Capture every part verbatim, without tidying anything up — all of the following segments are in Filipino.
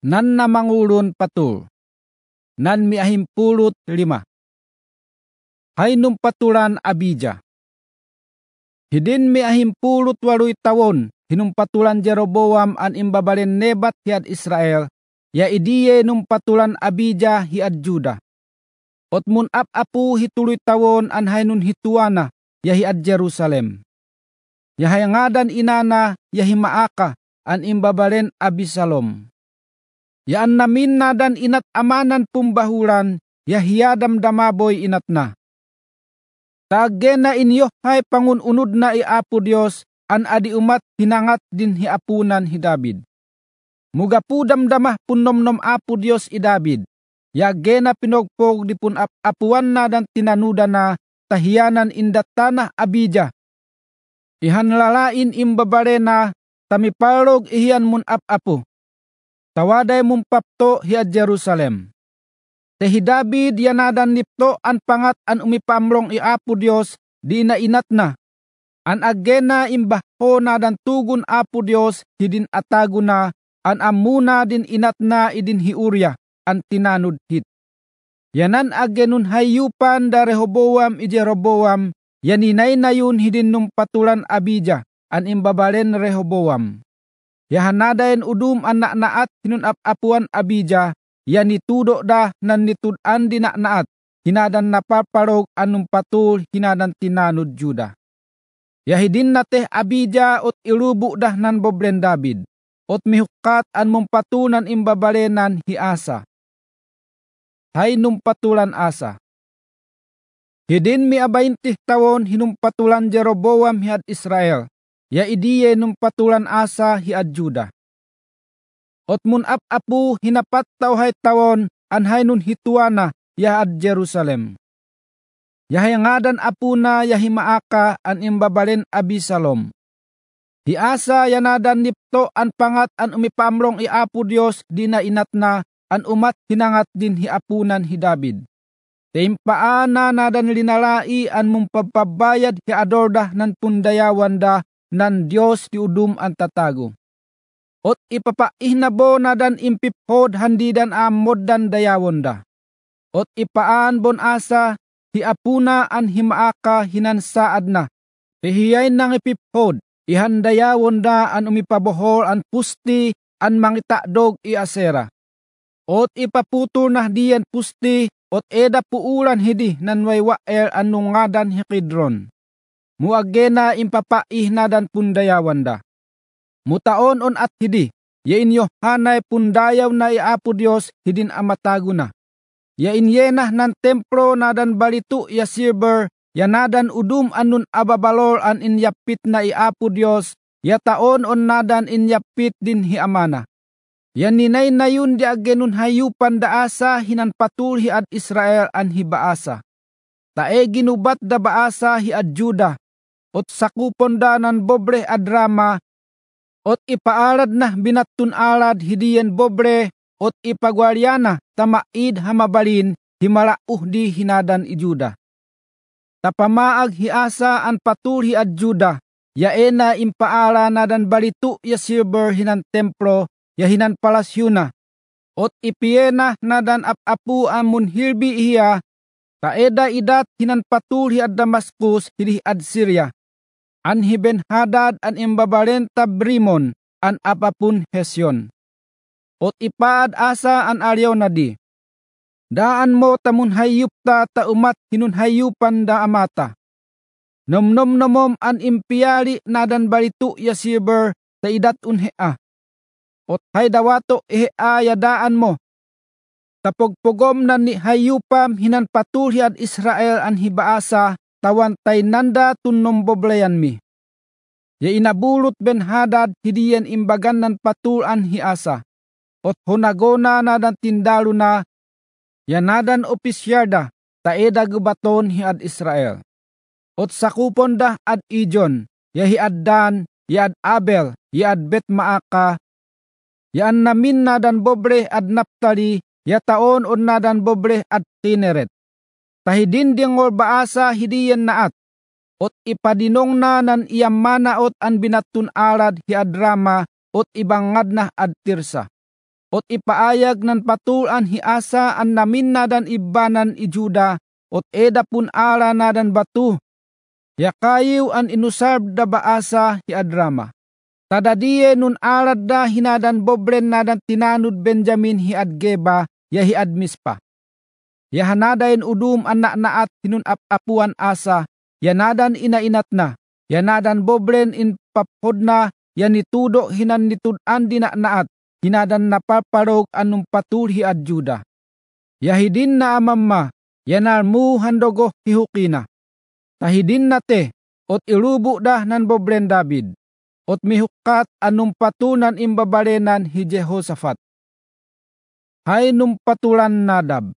nan namangulon patul, nan miahimpulot lima. Hay nung patulan Abija. Hidin miahimpulot waluy tawon, hinumpatulan Jeroboam an imbabalen Nebat hiad Israel, ya idiye nung patulan Abija hiad Juda. Ot mun ap-apu hituloy tawon an haynun hituana, ya hiad Jerusalem. Ya hayangadan inana, ya himaaka, an imbabalen Abisalom. Ya an namin nadan inat amanan pumbahulan, ya hiyadam damaboy inat na. Tagena inyo hay pangununod na iapo Dios, an adi umat hinangat din hiapunan hi David. Mugapu damdamah punnomnom apo Dios i David, ya gena pinogpog di pun ap-apuan na dan tinanuda na tahiyanan indat tanah Abija. Ihan lalain imbabare na tamipalog ihian mun ap-apu. Tawaday mong papto hiad Jerusalem. Tehi David yanadan nipto an pangat an umipamlong iapo Dios di na inat na. An agena imbahpo na dan tugun apo Dios hidin atago na an amuna din inat na idin hiurya an tinanud hit. Yanan agenun hayupan da Rehoboam i Jeroboam yaninay na yun hidin nung patulan Abija an imbabalen Rehoboam. Yahanadayen udum an naat hinun ap-apuan Abija, yan nitudo da nan nitudan di naat, hinadan napaparog anong patul hinadan tinanud Juda. Yahidin nateh Abija ot ilubu dah nan boblen David, ot mihukat an mumpatunan imbabalenan hi Asa. Hay numpatulan Asa. Hidin mi abaintih tawon hinumpatulan Jeroboam hiad Israel, ya idiye nung patulan Asa hiad Juda. Ot mun ap-apu hinapat tawhay tawon anhay nun hituana yaad Jerusalem. Yahayangadan apuna yahimaaka an imbabalen Abisalom. Hi Asa yanadan nipto an pangat an umipamlong iapo Dios di na inat na an umat hinangat din hiapunan hi David. Teimpaana nadan linalai an mumpagpabayad hi adorda nan pundayawan da nan Diyos ti udum ang tatago. Ot ipapaih na dan impiphod handidan amod dan dayawon da. Ot ipaan bon Asa, hiapuna an himaaka hinansaad na. Ihiyay nang ipiphod, ihandayawon da an umipabohol an pusti an mangitakdog i Asera. Ot ipaputur na diyan pusti, ot eda puulan hidi nan waywael an nungadan hi Kidron. Muagena impapaih na dan pundayawan da. Mutaon on at hidi, ya inyo hanay pundayaw na iapo Dios hidin amatago na. Ya inyenah nan templo na dan balitu ya silver, ya nadan udum anun ababalor an inyapit na iapo Dios, ya taon on nadan inyapit din hi amana. Ya ninay na yun di agenun hayupan da Asa hinan patul hi ad Israel an hi Baasa. Tae ginubat da Baasa hi ad Juda, ot sakupon da nan bobre adrama, ot ipaalad na binatun alad hidiyen bobre, ot ipagwaryana tamaid hamabalin himalauh di hinadan i Juda. Tapamaag hi Asa an patul hi ad Juda, yaena impaala na dan balitu ya silver hinan templo, ya hinan palasyo na, ot ipiyena na dan ap-apu amun hilbi iya, taeda idat hinan patul hi ad Damaskus hidi ad Syria. An hi Ben-Hadad an imbabalen Tabrimon an apapun Hesyon. Ot ipaad Asa an aryaw na di. Daan mo tamun hayupta ta umat hinun hayupan da amata. Nomnom nomom an impiyali nadan balitu ya silver ta idat unhea. Ot hay dawato ihea ya daan mo. Tapogpogom na ni hayupam hinan patul hi ad Israel an hi Baasa, tawan tay nanda tunnom boblayan mi. Ya inabulot Ben-Hadad hidiyen imbagan nan patulan hi Asa. Ot honagona na dan tindalo na, ya nadan opisyarda, taeda gubaton hi ad Israel. Ot sakupon da ad Ijon, ya hi ad Dan, ya ad Abel, ya ad Bet-Maaka, ya an namin na dan bobre ad Naptali, ya taon on na dan bobre ad Tineret. Tahidin dingol Baasa hidiyen naat, ot ipadinong na nan iyam manaot an binatun alad hi ad Rama, ot ibangad na ad Tirsa. ot ipaayag nan patulan hi Asa an namin nadan ibanan i Juda, ot eda pun ara nadan batu. Yakayiw an inusarb da Baasa hi Adrama. Tadadiye nun arad da hinadan bobren nadan tinanud Benjamin hi Adgeba, ya hi Admispa. Yahanadayin udum an naat hinunap-apuan Asa, yanadan inainat na, yanadan bobren in paphodna, yanitudo hinan nitudan dinanaat, hinadan napaparog anong patulhi ad Juda. Yahidin na amamma, yanarmu handogo hihukina. Tahidin nate, ot irubu dah nan bobren David, ot mihukat anong patunan imbabarenan hi Jehoshaphat. Hay nung patulan Nadab.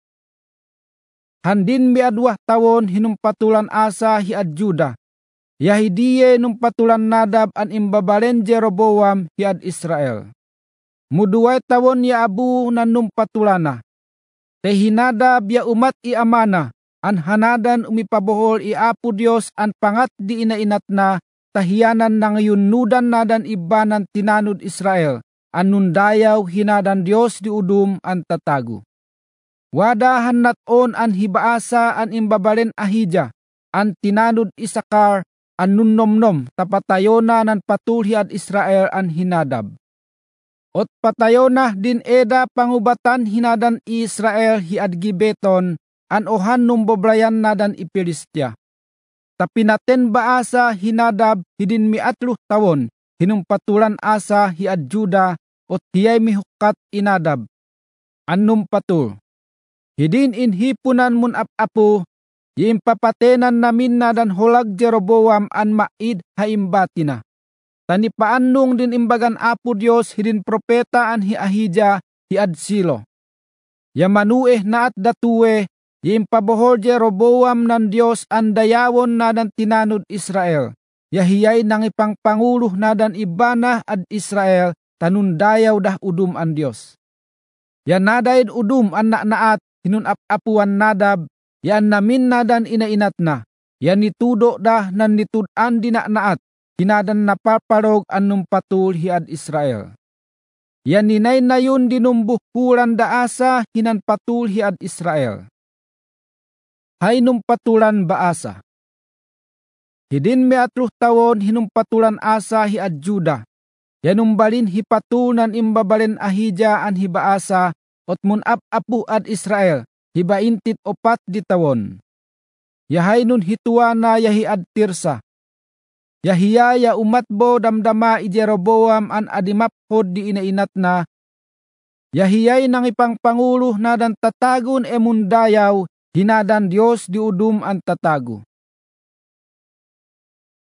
Handin miadwah tawon hinumpatulan Asa hi ad Juda. Yahidiye nung patulan Nadab an imbabaren Jeroboam hi ad Israel. Muduway tawon ya abu nan nung patulana. Tehinadab ya umat i amana, an hanadan umipabohol i Apo Dios an pangat di inainat na, tahiyanan na ngayon nudan nadan ibanan tinanud Israel, an nundayaw hinadan Dios di udum an tatago. Wadahan naton an hibaasa an imbabaren Ahija, an tinanud Isakar, an nunnomnom tapatayona nan patulhi ad Israel an hinadab. Ot patayona din eda pangubatan hinadan Israel hi ad Gibeton, an ohan numbobrayan nadan ipilistia. Tapinaten Baasa hinadab hidin miatluh tawon, hinumpatulan Asa hi ad Juda, ot hiyay mihukat inadab. Annum patul. Hidin inhipunan mun ap-apo, yimpapatenan namin na dan holag Jeroboam an maid haimbatina. Tanipaanung din imbagan Apo Dios hidin propeta an hi Ahija hi ad Silo. Yamanueh na at datuwe, yimpabohol Jeroboam nan Dios an dayawon na dan tinanud Israel. Yahiyay nang ipangpanguluh na dan ibana ad Israel, tanundayaw dah udum an Dios. Yanadayin udum an naat, hinunap-apuan Nadab, yan namin nadan inainat na, yan nitudo dah nan nitudan dinanaat, hinadan napaparog anong patul hi ad Israel. Yan ninay na yun dinumbuhuran daasa hinan patul hi ad Israel. Hay nung patulan Baasa. Hidin me atluh tawon hinumpatulan Asa hi ad Juda, yanumbalin hipatunan imbabalen Ahija an hi Baasa, ot mun ap-apu ad Israel, hibaintit opat di tawon. Yahay nun hituwa na yahi ad Tirsa. Yahiya ya umatbo damdama i Jeroboam an adimaphod di inainat na. Yahiyay nang ipangpangulo na dan tatagon emundayaw, hinadan Dios di udum an tatago.